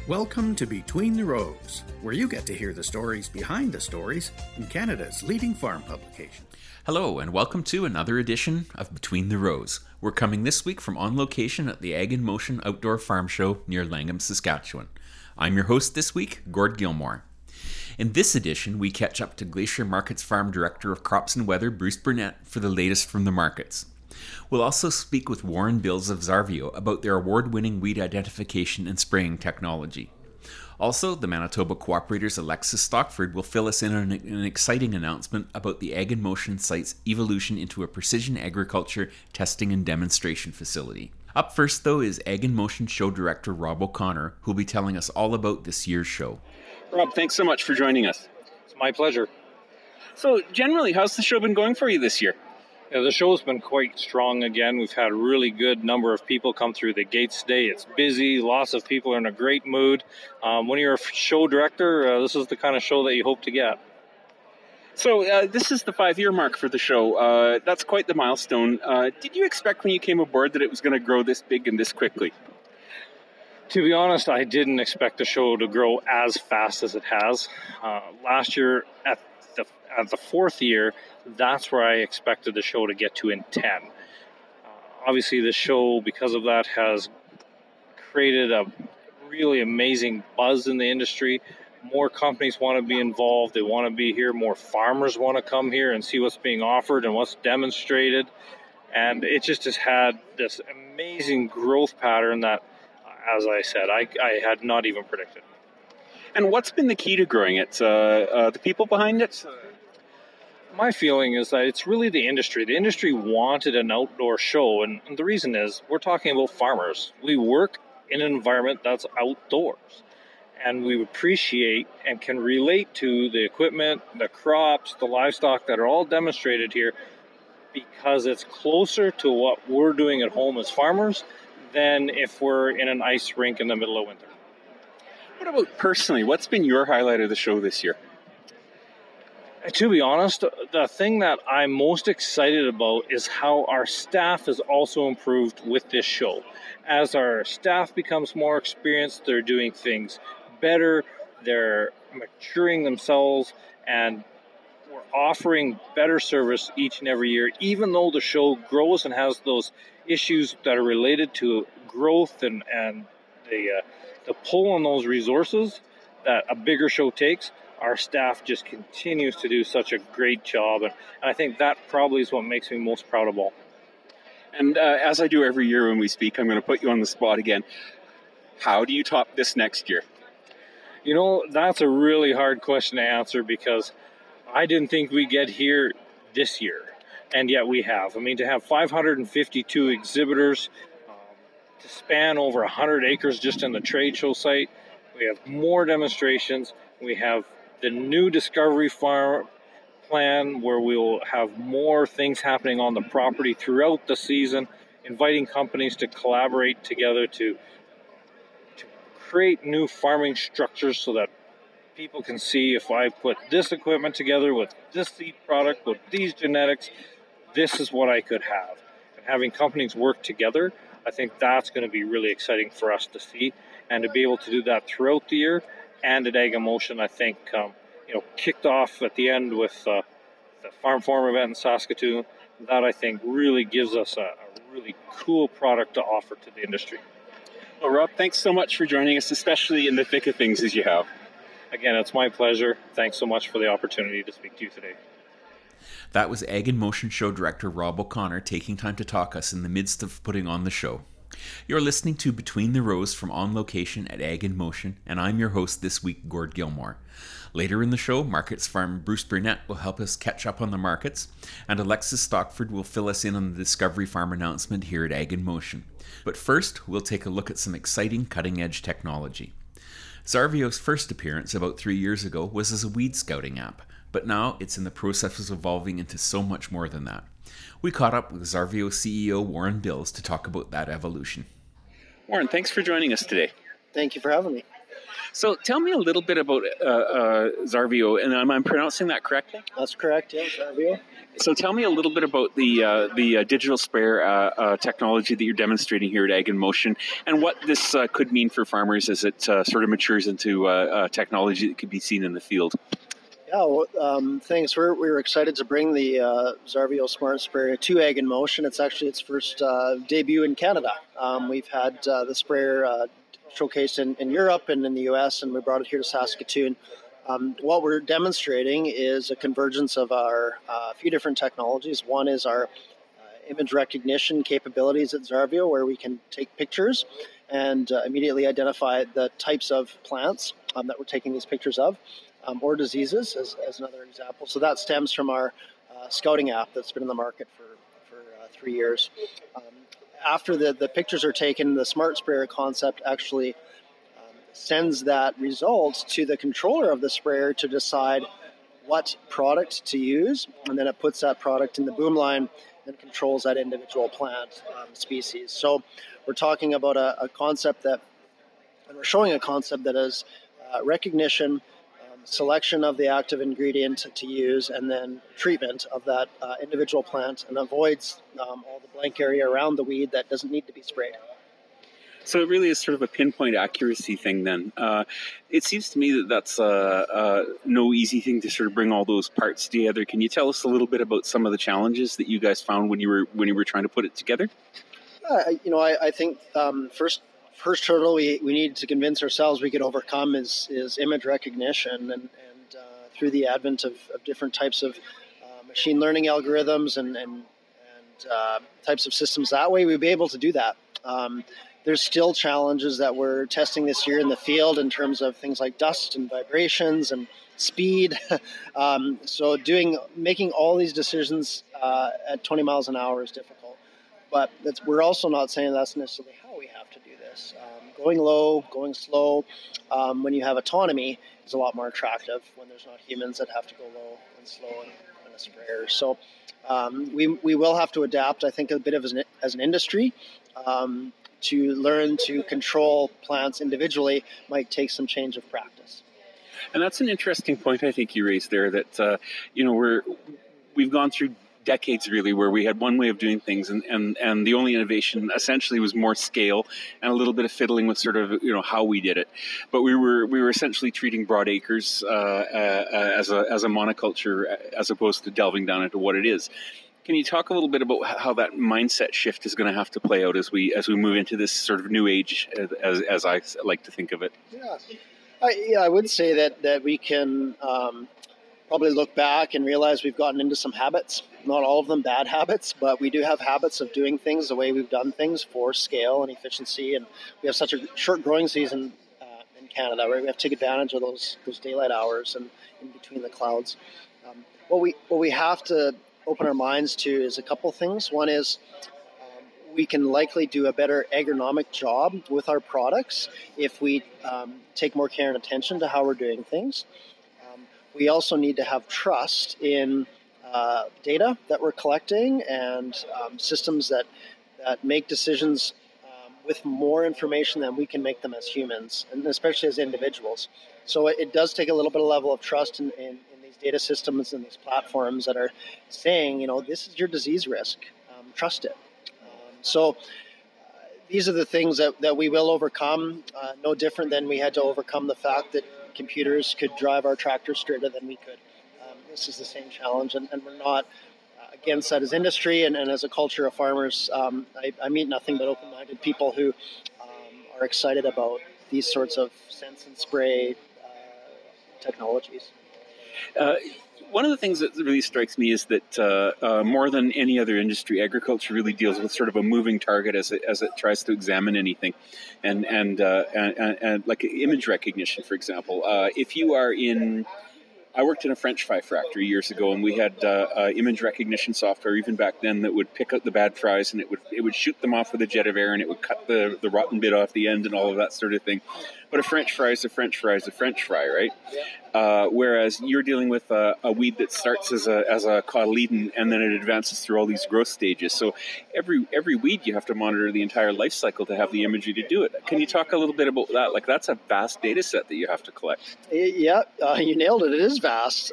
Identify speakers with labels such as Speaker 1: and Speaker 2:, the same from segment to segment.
Speaker 1: Welcome to Between the Rows, where you get to hear the stories behind the stories in Canada's leading farm publication.
Speaker 2: Hello, and welcome to another edition of Between the Rows. We're coming this week from on location at the Ag in Motion Outdoor Farm Show near Langham, Saskatchewan. I'm your host this week, Gord Gilmore. In this edition, we catch up to Glacier Markets Farm Director of Crops and Weather, Bruce Burnett, for the latest from the markets. We'll also speak with Warren Bills of Xarvio about their award-winning weed identification and spraying technology. Also, the Manitoba Cooperator's Alexis Stockford will fill us in on an exciting announcement about the Ag in Motion site's evolution into a precision agriculture testing and demonstration facility. Up first, though, is Ag in Motion Show Director Rob O'Connor, who'll be telling us all about this year's show.
Speaker 3: Rob, thanks so much for joining us.
Speaker 4: It's my pleasure.
Speaker 3: So, generally, how's the show been going for you this year?
Speaker 4: Yeah, the show's been quite strong again. We've had a really good number of people come through the gates today. It's busy. Lots of people are in a great mood. When you're a show director, this is the kind of show that you hope to get.
Speaker 3: So, this is the 5-year mark for the show. That's quite the milestone. Did you expect when you came aboard that it was going to grow this big and this quickly?
Speaker 4: To be honest, I didn't expect the show to grow as fast as it has. Last year, at the 4th year, that's where I expected the show to get to in 10. Obviously, the show, because of that, has created a really amazing buzz in the industry. More companies want to be involved. They want to be here. More farmers want to come here and see what's being offered and what's demonstrated. And it just has had this amazing growth pattern that, as I said, I had not even predicted.
Speaker 3: And what's been the key to growing it? The people behind it?
Speaker 4: My feeling is that it's really the industry. The industry wanted an outdoor show, and the reason is we're talking about farmers. We work in an environment that's outdoors, and we appreciate and can relate to the equipment, the crops, the livestock that are all demonstrated here because it's closer to what we're doing at home as farmers than if we're in an ice rink in the middle of winter.
Speaker 3: What about personally? What's been your highlight of the show this year?
Speaker 4: To be honest, the thing that I'm most excited about is how our staff has also improved with this show. As our staff becomes more experienced, they're doing things better, they're maturing themselves, and we're offering better service each and every year, even though the show grows and has those issues that are related to growth and the pull on those resources that a bigger show takes. Our staff just continues to do such a great job, and I think that probably is what makes me most proud of all.
Speaker 3: And as I do every year when we speak, I'm going to put you on the spot again. How do you top this next year?
Speaker 4: You know, that's a really hard question to answer because I didn't think we'd get here this year, and yet we have. I mean, to have 552 exhibitors, to span over 100 acres just in the trade show site, we have more demonstrations, we have the new Discovery Farm plan where we'll have more things happening on the property throughout the season, inviting companies to collaborate together to create new farming structures so that people can see if I put this equipment together with this seed product, with these genetics, this is what I could have. And having companies work together, I think that's going to be really exciting for us to see, and to be able to do that throughout the year. And at Ag in Motion, I think, kicked off at the end with the Farm Forum event in Saskatoon, that I think really gives us a really cool product to offer to the industry.
Speaker 3: Well, Rob, thanks so much for joining us, especially in the thick of things as you have.
Speaker 4: Again, it's my pleasure. Thanks so much for the opportunity to speak to you today.
Speaker 2: That was Ag in Motion Show Director Rob O'Connor taking time to talk us in the midst of putting on the show. You're listening to Between the Rows from on location at Ag in Motion, and I'm your host this week, Gord Gilmore. Later in the show, Markets Farm Bruce Burnett will help us catch up on the markets, and Alexis Stockford will fill us in on the Discovery Farm announcement here at Ag in Motion. But first, we'll take a look at some exciting cutting-edge technology. Xarvio's first appearance about 3 years ago was as a weed scouting app, but now it's in the process of evolving into so much more than that. We caught up with Xarvio CEO Warren Bills to talk about that evolution.
Speaker 3: Warren, thanks for joining us today.
Speaker 5: Thank you for having me.
Speaker 3: So tell me a little bit about Zarvio, and I'm pronouncing that correctly?
Speaker 5: That's correct, yeah, Zarvio.
Speaker 3: So tell me a little bit about the digital sprayer technology that you're demonstrating here at Ag in Motion, and what this could mean for farmers as it sort of matures into technology that could be seen in the field.
Speaker 5: Yeah, well, thanks. We're excited to bring the Zarvio Smart Sprayer to Ag in Motion. It's actually its first debut in Canada. We've had the sprayer showcased in Europe and in the US, and we brought it here to Saskatoon. What we're demonstrating is a convergence of our few different technologies. One is our image recognition capabilities at Zarvio, where we can take pictures and immediately identify the types of plants that we're taking these pictures of, or diseases, as another example. So that stems from our scouting app that's been in the market for 3 years. After the pictures are taken, the smart sprayer concept actually sends that result to the controller of the sprayer to decide what product to use, and then it puts that product in the boom line and controls that individual plant species. So we're talking about a concept that, and we're showing a concept that is recognition, selection of the active ingredient to use, and then treatment of that individual plant, and avoids all the blank area around the weed that doesn't need to be sprayed.
Speaker 3: So it really is sort of a pinpoint accuracy thing then. It seems to me that that's no easy thing to sort of bring all those parts together. Can you tell us a little bit about some of the challenges that you guys found when you were trying to put it together?
Speaker 5: I think first hurdle we needed to convince ourselves we could overcome is image recognition, and through the advent of different types of machine learning algorithms and types of systems that way, we'd be able to do that. There's still challenges that we're testing this year in the field in terms of things like dust and vibrations and speed. So making all these decisions at 20 miles an hour is difficult. But we're also not saying that's necessarily how we have to do this. Going low, going slow, when you have autonomy, is a lot more attractive when there's not humans that have to go low and slow and a sprayer. So we will have to adapt, I think, a bit of as an industry. To learn to control plants individually might take some change of practice.
Speaker 3: And that's an interesting point I think you raised there, that we've gone through decades really where we had one way of doing things, and the only innovation essentially was more scale and a little bit of fiddling with sort of how we did it. But we were essentially treating broad acres as a monoculture as opposed to delving down into what it is. Can you talk a little bit about how that mindset shift is going to have to play out as we move into this sort of new age, as I like to think of it?
Speaker 5: Yeah, I would say that we can probably look back and realize we've gotten into some habits. Not all of them bad habits, but we do have habits of doing things the way we've done things for scale and efficiency. And we have such a short growing season in Canada, right? We have to take advantage of those daylight hours and in between the clouds. What we have to open our minds to is a couple things. One is we can likely do a better agronomic job with our products if we take more care and attention to how we're doing things. We also need to have trust in data that we're collecting and systems that make decisions with more information than we can make them as humans, and especially as individuals. So it does take a little bit of level of trust in these data systems and these platforms that are saying, this is your disease risk. Trust it. So these are the things that we will overcome, no different than we had to overcome the fact that computers could drive our tractors straighter than we could. This is the same challenge, and we're not against that as industry and as a culture of farmers. I meet nothing but open-minded people who are excited about these sorts of sense and spray technologies.
Speaker 3: One of the things that really strikes me is that more than any other industry, agriculture really deals with sort of a moving target as it tries to examine anything, and like image recognition, for example. If you are I worked in a French fry factory years ago, and we had image recognition software even back then that would pick out the bad fries, and it would shoot them off with a jet of air, and it would cut the rotten bit off the end and all of that sort of thing. but a French fry is a French fry is a French fry, right? Whereas you're dealing with a weed that starts as a cotyledon and then it advances through all these growth stages. So every weed you have to monitor the entire life cycle to have the imagery to do it. Can you talk a little bit about that? Like, that's a vast data set that you have to collect.
Speaker 5: Yeah, you nailed it. It is vast.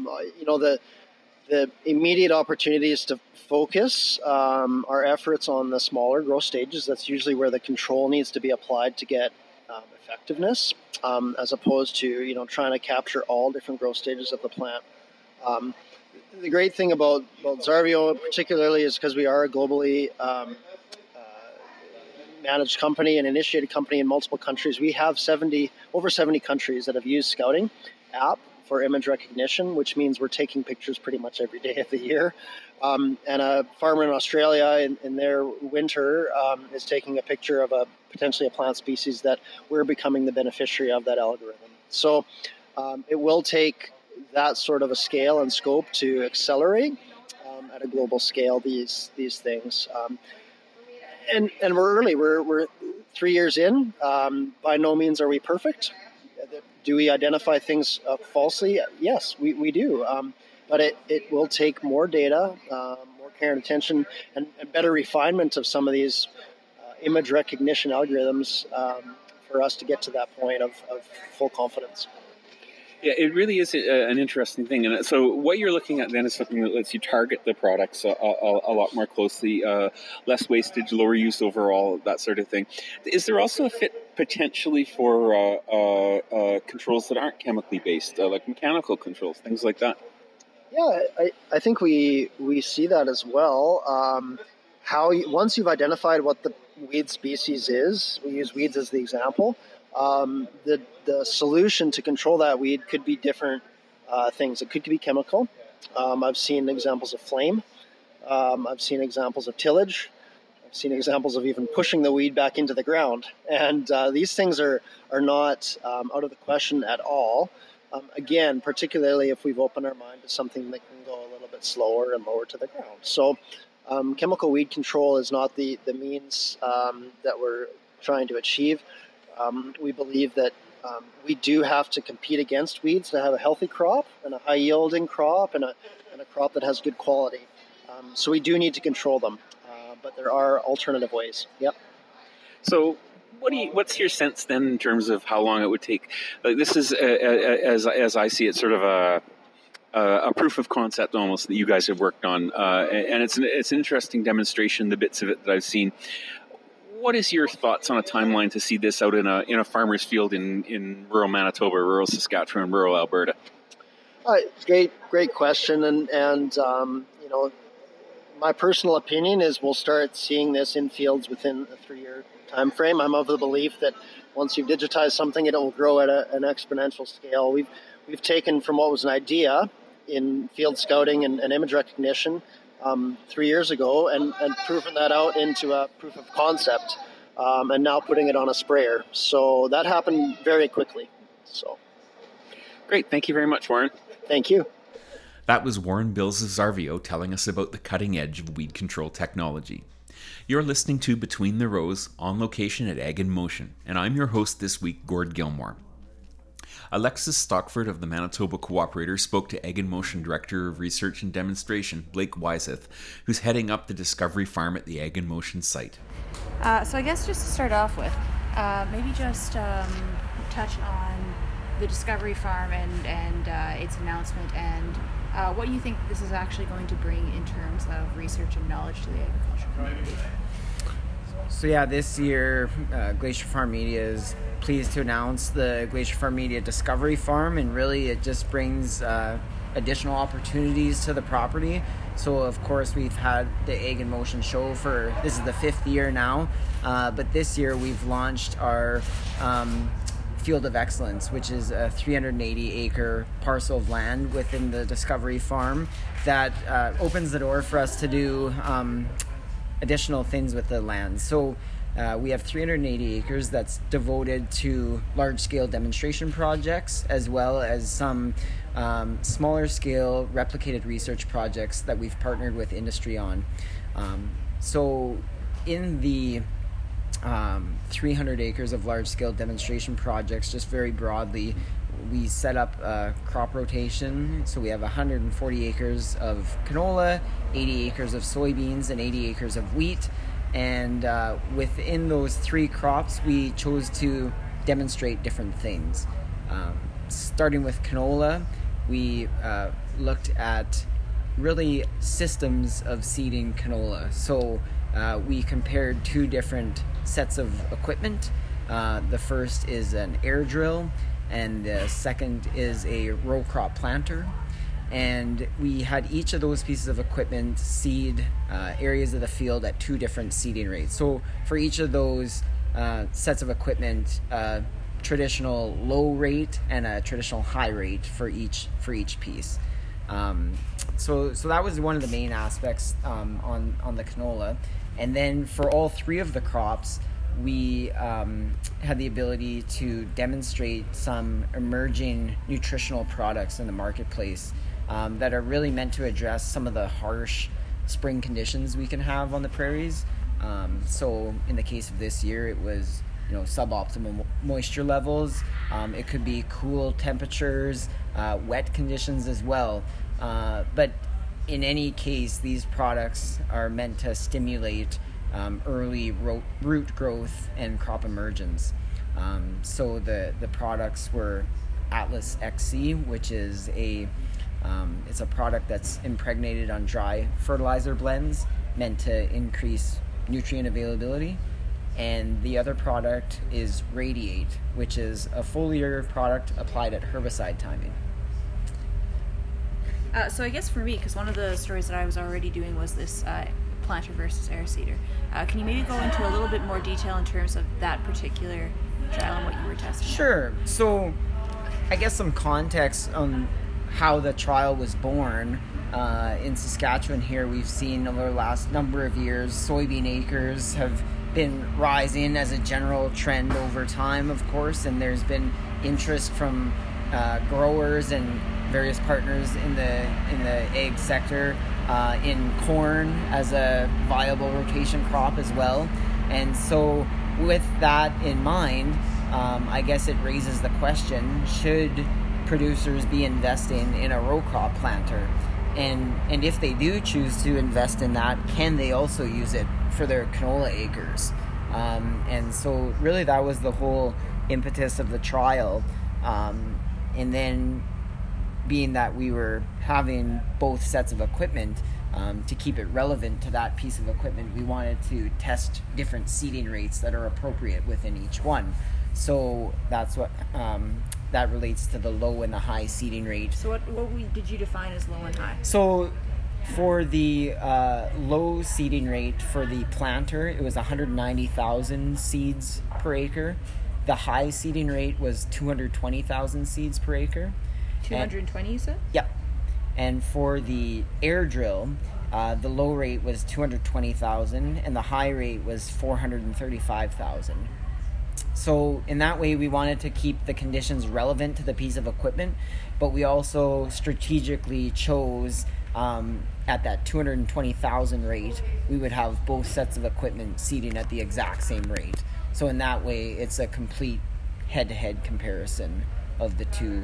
Speaker 5: The immediate opportunity is to focus our efforts on the smaller growth stages. That's usually where the control needs to be applied to get effectiveness, as opposed to trying to capture all different growth stages of the plant. The great thing about Xarvio particularly is because we are a globally managed company and initiated company in multiple countries. We have over 70 countries that have used Scouting app for image recognition, which means we're taking pictures pretty much every day of the year. And a farmer in Australia in their winter is taking a picture of potentially a plant species that we're becoming the beneficiary of that algorithm. So it will take that sort of a scale and scope to accelerate at a global scale these things. And we're early. We're 3 years in. By no means are we perfect. Do we identify things falsely? Yes, we do. But it will take more data, more care and attention, and better refinement of some of these image recognition algorithms for us to get to that point of full confidence.
Speaker 3: Yeah, it really is an interesting thing. And so what you're looking at then is something that lets you target the products a lot more closely, less wastage, lower use overall, that sort of thing. Is there also a fit potentially for controls that aren't chemically based, like mechanical controls, things like that?
Speaker 5: Yeah, I think we see that as well. Once you've identified what the weed species is, we use weeds as the example, the solution to control that weed could be different things. It could be chemical. I've seen examples of flame. I've seen examples of tillage. I've seen examples of even pushing the weed back into the ground. And these things are not out of the question at all. Again, particularly if we've opened our mind to something that can go a little bit slower and lower to the ground. So chemical weed control is not the means that we're trying to achieve. We believe that we do have to compete against weeds to have a healthy crop and a high-yielding crop and a crop that has good quality. So we do need to control them, but there are alternative ways. Yep.
Speaker 3: So what's your sense then in terms of how long it would take? Like, this is, as I see it, sort of a proof of concept almost that you guys have worked on, and it's an interesting demonstration, the bits of it that I've seen. What is your thoughts on a timeline to see this out in a farmer's field in rural Manitoba, rural Saskatchewan, rural Alberta?
Speaker 5: Great question, and my personal opinion is we'll start seeing this in fields within a 3-year time frame. I'm of the belief that once you've digitized something, it will grow at an exponential scale. We've taken from what was an idea in field scouting and image recognition 3 years ago and proven that out into a proof of concept, and now putting it on a sprayer. So that happened very quickly. So
Speaker 3: great. Thank you very much, Warren.
Speaker 5: Thank you.
Speaker 2: That was Warren Bills of Xarvio telling us about the cutting edge of weed control technology. You're listening to Between the Rows, on location at Ag in Motion, and I'm your host this week, Gord Gilmore. Alexis Stockford of the Manitoba Cooperator spoke to Ag in Motion Director of Research and Demonstration, Blake Wyseth, who's heading up the Discovery Farm at the Ag in Motion site.
Speaker 6: So I guess just to start off with, maybe just touch on the Discovery Farm and its announcement and what you think this is actually going to bring in terms of research and knowledge to the agriculture community.
Speaker 7: So yeah, this year Glacier Farm Media is pleased to announce the Glacier Farm Media Discovery Farm, and really it just brings additional opportunities to the property. So of course we've had the Ag in Motion show this is the 5th year now, but this year we've launched our Field of Excellence, which is a 380-acre parcel of land within the Discovery Farm that opens the door for us to do additional things with the land. So we have 380 acres that's devoted to large-scale demonstration projects, as well as some smaller-scale replicated research projects that we've partnered with industry on. So in the 300 acres of large-scale demonstration projects, just very broadly. We set up a crop rotation, so we have 140 acres of canola, 80 acres of soybeans, and 80 acres of wheat. And within those 3 crops, we chose to demonstrate different things. Starting with canola, we looked at really systems of seeding canola. So we compared 2 different sets of equipment. The first is an air drill, and the second is a row crop planter. And we had each of those pieces of equipment seed areas of the field at 2 different seeding rates. So for each of those sets of equipment, traditional low rate and a traditional high rate for each piece. So that was one of the main aspects on the canola. And then for all 3 of the crops, we had the ability to demonstrate some emerging nutritional products in the marketplace that are really meant to address some of the harsh spring conditions we can have on the prairies. So in the case of this year, it was suboptimal moisture levels. It could be cool temperatures, wet conditions as well. But in any case, these products are meant to stimulate early root growth and crop emergence. So the products were Atlas XC, which is it's a product that's impregnated on dry fertilizer blends, meant to increase nutrient availability. And the other product is Radiate, which is a foliar product applied at herbicide timing.
Speaker 6: So I guess for me, because one of the stories that I was already doing was this planter versus air seeder. Can you maybe go into a little bit more detail in terms of that particular trial and what you were testing?
Speaker 7: Sure. So I guess some context on how the trial was born. In Saskatchewan here, we've seen over the last number of years, soybean acres have been rising as a general trend over time, of course, and there's been interest from growers and various partners in the ag sector in corn as a viable rotation crop as well. And so with that in mind, I guess it raises the question, should producers be investing in a row crop planter? And if they do choose to invest in that, can they also use it for their canola acres? And so really that was the whole impetus of the trial. And then being that we were having both sets of equipment, to keep it relevant to that piece of equipment, we wanted to test different seeding rates that are appropriate within each one. So that's what that relates to the low and the high seeding rate.
Speaker 6: So what did you define as low and high?
Speaker 7: So for the low seeding rate for the planter, it was 190,000 seeds per acre. The high seeding rate was 220,000 seeds per acre.
Speaker 6: 220, you said?
Speaker 7: Yeah. And for the air drill, the low rate was 220,000 and the high rate was 435,000. So in that way, we wanted to keep the conditions relevant to the piece of equipment, but we also strategically chose at that 220,000 rate, we would have both sets of equipment seeding at the exact same rate. So in that way, it's a complete head-to-head comparison of the 2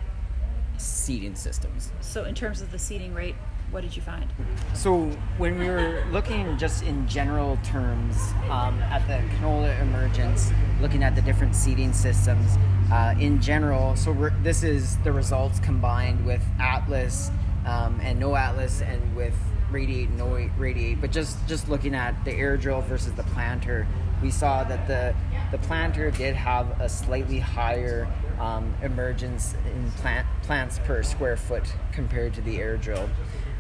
Speaker 7: seeding systems.
Speaker 6: So in terms of the seeding rate, what did you find?
Speaker 7: So when we were looking just in general terms at the canola emergence, looking at the different seeding systems in general, so this is the results combined with Atlas and no Atlas and with Radiate and no Radiate, but just looking at the air drill versus the planter, we saw that the planter did have a slightly higher emergence in plants per square foot compared to the air drill.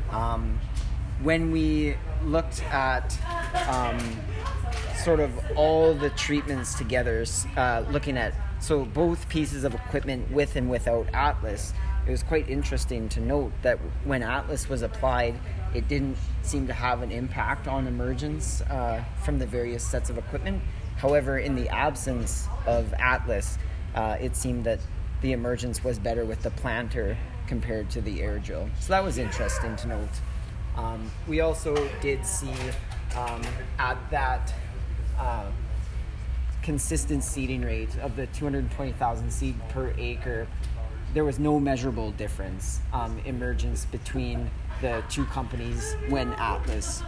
Speaker 7: When we looked at sort of all the treatments together, looking at so both pieces of equipment with and without Atlas, it was quite interesting to note that when Atlas was applied, it didn't seem to have an impact on emergence from the various sets of equipment. However, in the absence of Atlas, it seemed that the emergence was better with the planter compared to the air drill. So that was interesting to note. We also did see at that consistent seeding rate of the 220,000 seed per acre, there was no measurable difference emergence between the two companies when Atlas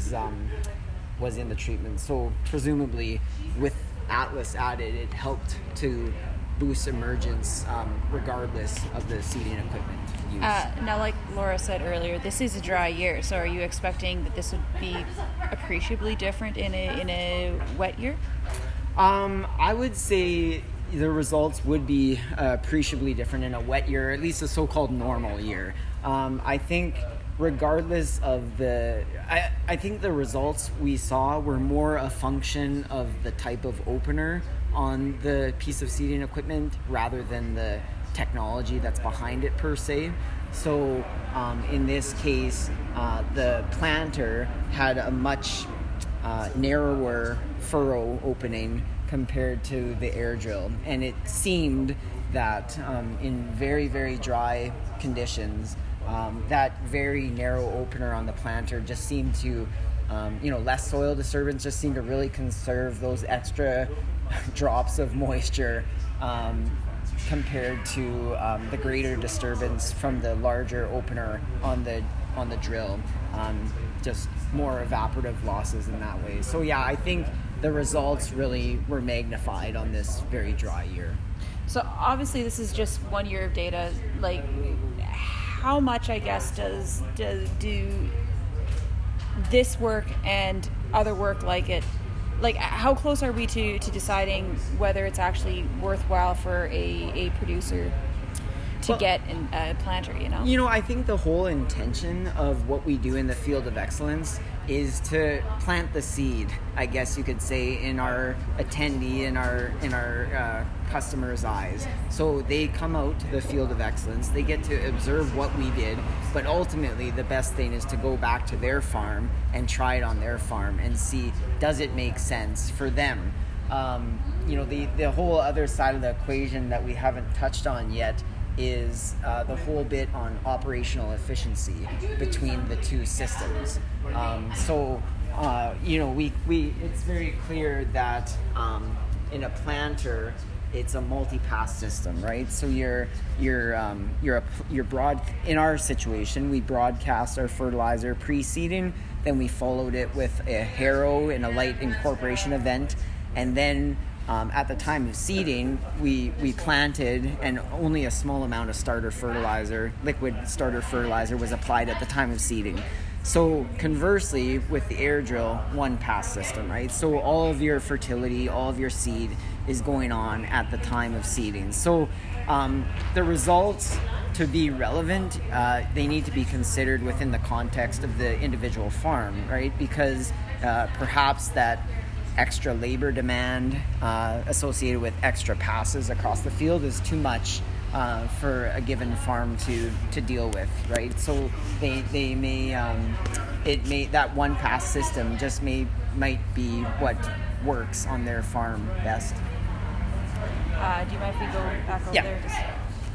Speaker 7: was in the treatment. So presumably, with Atlas added, it helped to boost emergence regardless of the seeding equipment use.
Speaker 6: Now, like Laura said earlier, this is a dry year, so are you expecting that this would be appreciably different in a wet year?
Speaker 7: I would say the results would be appreciably different in a wet year, at least a so-called normal year. I think regardless of I think the results we saw were more a function of the type of opener on the piece of seeding equipment rather than the technology that's behind it per se. So in this case, the planter had a much narrower furrow opening compared to the air drill, and it seemed that in very, very dry conditions, that very narrow opener on the planter just seemed to, less soil disturbance just seemed to really conserve those extra drops of moisture compared to the greater disturbance from the larger opener on the drill. Just more evaporative losses in that way. So yeah, I think the results really were magnified on this very dry year.
Speaker 6: So obviously this is just 1 year of data. Like, how much, I guess, do this work and other work like it, like how close are we to deciding whether it's actually worthwhile for a producer to get in a planter,
Speaker 7: I think the whole intention of what we do in the Field of Excellence is to plant the seed, I guess you could say, in our attendee, in our customers' eyes. So they come out to the Field of Excellence, they get to observe what we did, but ultimately the best thing is to go back to their farm and try it on their farm and see, does it make sense for them? The whole other side of the equation that we haven't touched on yet is the whole bit on operational efficiency between the two systems. It's very clear that in a planter, it's a multi-pass system, right? So you're broad. In our situation, we broadcast our fertilizer pre-seeding, then we followed it with a harrow and a light incorporation event, and then at the time of seeding, we planted, and only a small amount of starter fertilizer, liquid starter fertilizer, was applied at the time of seeding. So conversely, with the air drill, one pass system, right? So all of your fertility, all of your seed is going on at the time of seeding. So the results, to be relevant, they need to be considered within the context of the individual farm, right? Because perhaps that extra labor demand associated with extra passes across the field is too much for a given farm to deal with, right? So they may that one pass system just might be what works on their farm best.
Speaker 6: Do you mind if we go back over there?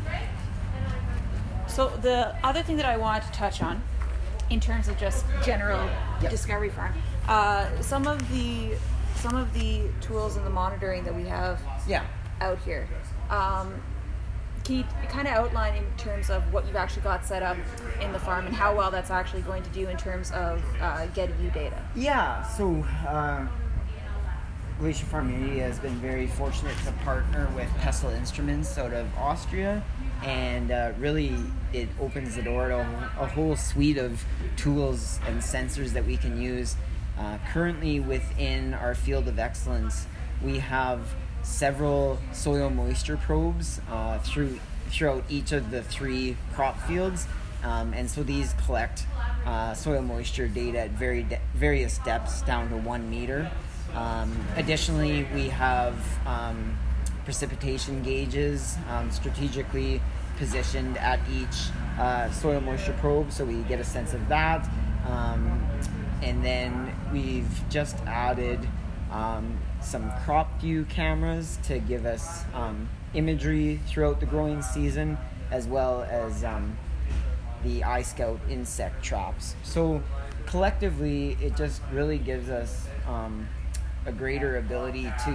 Speaker 6: So the other thing that I wanted to touch on, in terms of just general Discovery Farm, some of the tools and the monitoring that we have out here. Can you kind of outline in terms of what you've actually got set up in the farm and how well that's actually going to do in terms of getting you data?
Speaker 7: Yeah, so Glacier Farm Media has been very fortunate to partner with Pestle Instruments out of Austria, and really it opens the door to a whole suite of tools and sensors that we can use. Currently within our Field of Excellence, we have several soil moisture probes throughout each of the 3 crop fields, and so these collect soil moisture data at various depths down to 1 meter. Additionally, we have precipitation gauges strategically positioned at each soil moisture probe, so we get a sense of that. And then we've just added some crop view cameras to give us imagery throughout the growing season, as well as the iScout insect traps. So collectively, it just really gives us a greater ability to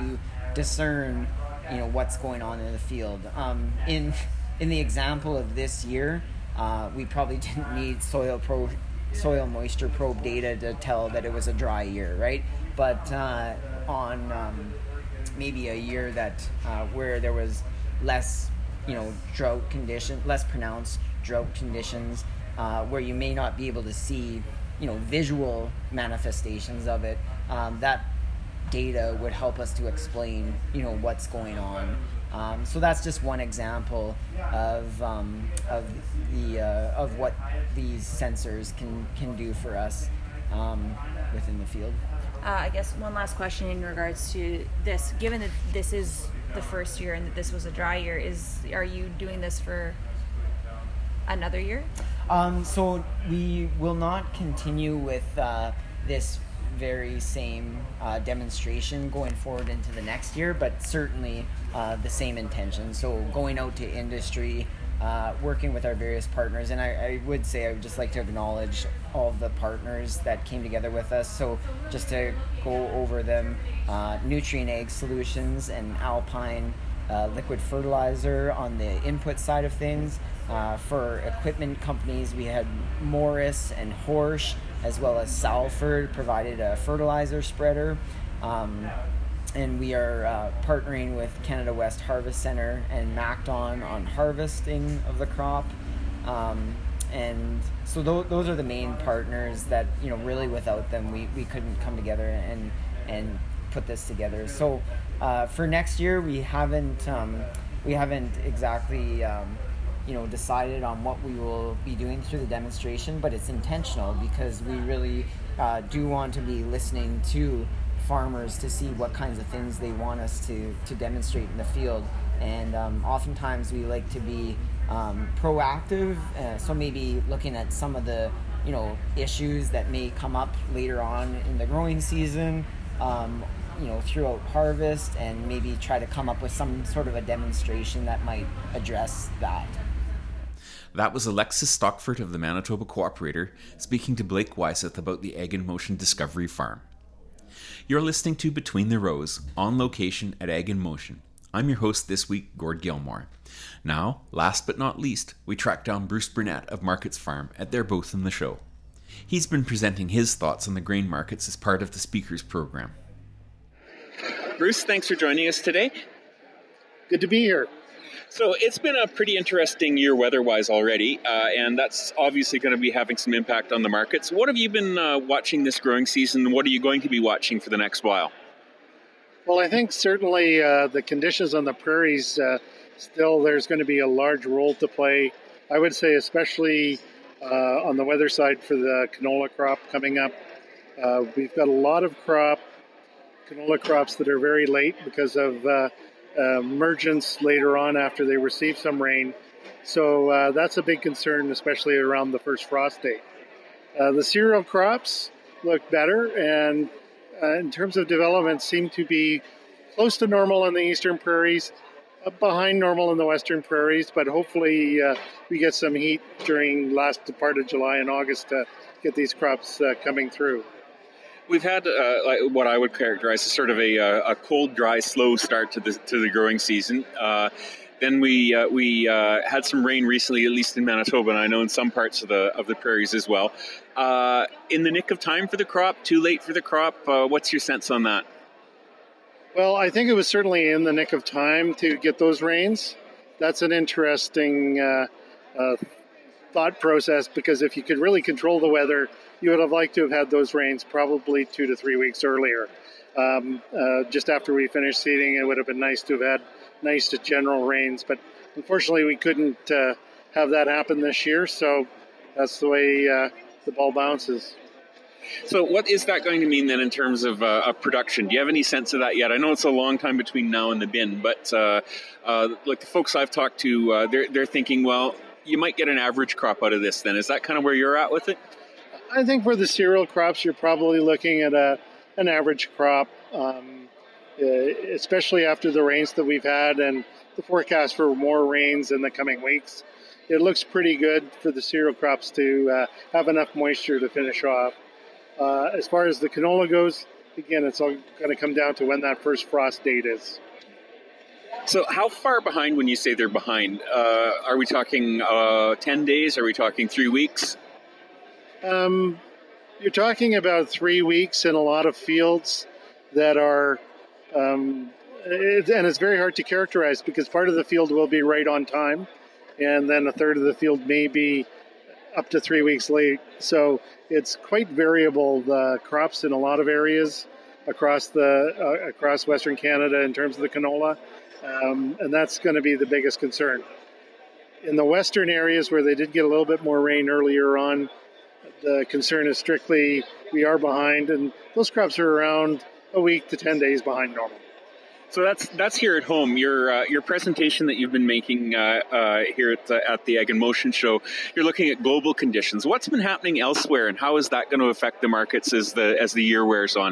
Speaker 7: discern, what's going on in the field. In the example of this year, we probably didn't need soil moisture probe data to tell that it was a dry year, right? But on maybe a year that where there was less, drought condition, less pronounced drought conditions, where you may not be able to see, visual manifestations of it, that data would help us to explain, what's going on. So that's just one example of what these sensors can do for us within the field.
Speaker 6: I guess one last question in regards to this. Given that this is the first year and that this was a dry year, are you doing this for another year?
Speaker 7: So we will not continue with this very same demonstration going forward into the next year, but certainly the same intention. So going out to industry, working with our various partners, and I would just like to acknowledge all of the partners that came together with us. So just to go over them, Nutrient Ag Solutions and Alpine Liquid Fertilizer on the input side of things. For equipment companies, we had Morris and Horsch, as well as Salford provided a fertilizer spreader. And we are partnering with Canada West Harvest Center and MacDon on harvesting of the crop. And so those are the main partners that, really without them, we couldn't come together and put this together. So for next year, we haven't exactly decided on what we will be doing through the demonstration, but it's intentional because we really do want to be listening to farmers to see what kinds of things they want us to demonstrate in the field. And oftentimes we like to be proactive, so maybe looking at some of the issues that may come up later on in the growing season, throughout harvest, and maybe try to come up with some sort of a demonstration that might address that.
Speaker 2: That was Alexis Stockford of the Manitoba Cooperator speaking to Blake Wyseth about the Ag in Motion Discovery Farm. You're listening to Between the Rows, on location at Ag in Motion. I'm your host this week, Gord Gilmore. Now, last but not least, we tracked down Bruce Burnett of Markets Farm at their booth in the show. He's been presenting his thoughts on the grain markets as part of the speakers program.
Speaker 3: Bruce, thanks for joining us today.
Speaker 5: Good to be here.
Speaker 3: So it's been a pretty interesting year weather-wise already, and that's obviously going to be having some impact on the markets. What have you been watching this growing season? What are you going to be watching for the next while?
Speaker 8: Well, I think certainly the conditions on the prairies, still there's going to be a large role to play. I would say especially on the weather side for the canola crop coming up. We've got a lot of canola crops that are very late because of emergence later on after they receive some rain. So that's a big concern, especially around the first frost date. The cereal crops look better, and in terms of development seem to be close to normal in the eastern prairies, behind normal in the western prairies, but hopefully we get some heat during last part of July and August to get these crops coming through.
Speaker 3: We've had what I would characterize as sort of a cold, dry, slow start to the growing season. Then we had some rain recently, at least in Manitoba, and I know in some parts of the prairies as well. In the nick of time for the crop, too late for the crop. What's your sense on that?
Speaker 8: Well, I think it was certainly in the nick of time to get those rains. That's an interesting thought process, because if you could really control the weather, you would have liked to have had those rains probably 2 to 3 weeks earlier. Just after we finished seeding, it would have been nice to have had nice general rains, but unfortunately we couldn't have that happen this year, so that's the way the ball bounces.
Speaker 3: So what is that going to mean then in terms of production? Do you have any sense of that yet? I know it's a long time between now and the bin, but like the folks I've talked to, they're thinking, well, you might get an average crop out of this then. Is that kind of where you're at with it?
Speaker 8: I think for the cereal crops, you're probably looking at an average crop, especially after the rains that we've had and the forecast for more rains in the coming weeks. It looks pretty good for the cereal crops to have enough moisture to finish off. As far as the canola goes, again, it's all going to come down to when that first frost date is.
Speaker 3: So how far behind when you say they're behind? Are we talking 10 days? Are we talking 3 weeks?
Speaker 8: You're talking about 3 weeks in a lot of fields that are, and it's very hard to characterize because part of the field will be right on time, and then a third of the field may be up to 3 weeks late. So it's quite variable, the crops in a lot of areas across Western Canada in terms of the canola, and that's going to be the biggest concern. In the western areas where they did get a little bit more rain earlier on, the concern is strictly we are behind, and those crops are around a week to 10 days behind normal.
Speaker 3: So that's here at home. Your presentation that you've been making here at the Ag in Motion show. You're looking at global conditions. What's been happening elsewhere, and how is that going to affect the markets as the year wears on?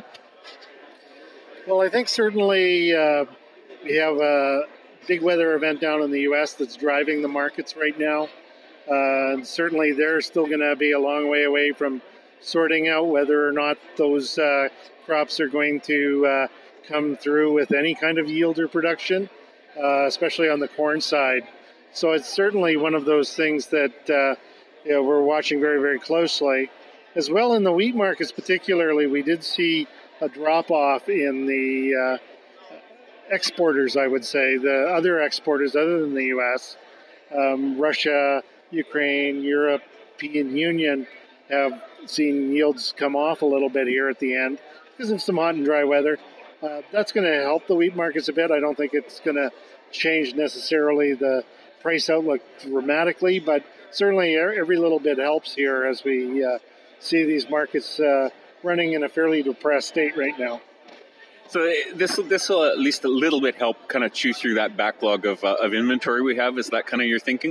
Speaker 8: Well, I think certainly we have a big weather event down in the U.S. that's driving the markets right now. And certainly they're still going to be a long way away from sorting out whether or not those crops are going to come through with any kind of yield or production, especially on the corn side. So it's certainly one of those things that we're watching very, very closely. As well in the wheat markets particularly, we did see a drop-off in the exporters, I would say, the other exporters other than the U.S. Russia, Ukraine, European Union have seen yields come off a little bit here at the end because of some hot and dry weather. That's going to help the wheat markets a bit. I don't think it's going to change necessarily the price outlook dramatically, but certainly every little bit helps here as we see these markets running in a fairly depressed state right now.
Speaker 3: So this will at least a little bit help kind of chew through that backlog of inventory we have. Is that kind of your thinking?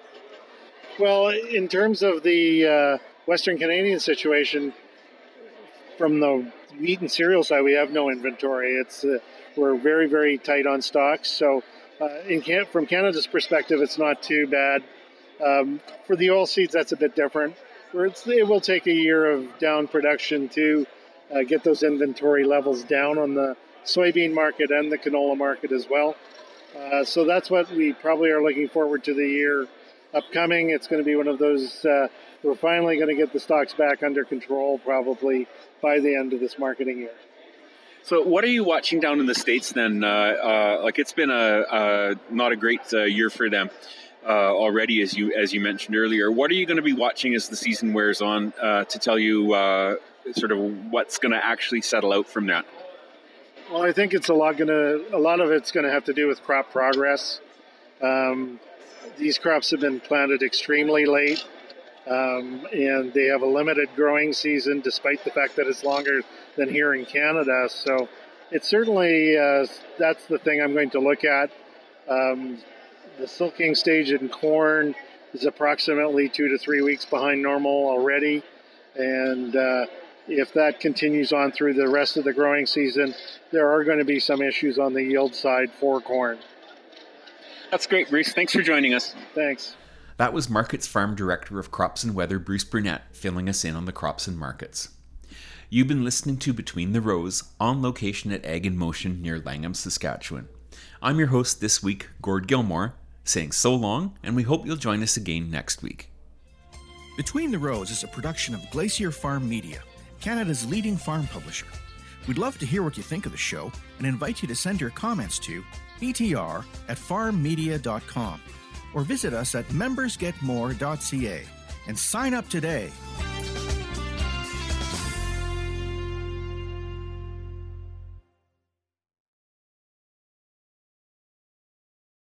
Speaker 8: Well, in terms of the Western Canadian situation, from the wheat and cereal side, we have no inventory. It's we're very, very tight on stocks. So from Canada's perspective, it's not too bad. For the oilseeds, that's a bit different. It will take a year of down production to get those inventory levels down on the soybean market and the canola market as well. So that's what we probably are looking forward to the year upcoming. It's going to be one of those, we're finally going to get the stocks back under control probably by the end of this marketing year.
Speaker 3: So what are you watching down in the States then? Like it's been not a great year for them already, as you mentioned earlier. What are you going to be watching as the season wears on to tell you sort of what's going to actually settle out from that?
Speaker 8: Well, I think it's a lot of it's going to have to do with crop progress. These crops have been planted extremely late, and they have a limited growing season despite the fact that it's longer than here in Canada. So it's certainly, that's the thing I'm going to look at. The silking stage in corn is approximately 2 to 3 weeks behind normal already. And if that continues on through the rest of the growing season, there are going to be some issues on the yield side for corn.
Speaker 3: That's great, Bruce. Thanks for joining us.
Speaker 8: Thanks.
Speaker 2: That was Markets Farm Director of Crops and Weather, Bruce Burnett, filling us in on the crops and markets. You've been listening to Between the Rows, on location at Ag in Motion near Langham, Saskatchewan. I'm your host this week, Gord Gilmore, saying so long, and we hope you'll join us again next week.
Speaker 1: Between the Rows is a production of Glacier Farm Media, Canada's leading farm publisher. We'd love to hear what you think of the show and invite you to send your comments to btr@farmmedia.com or visit us at membersgetmore.ca and sign up today.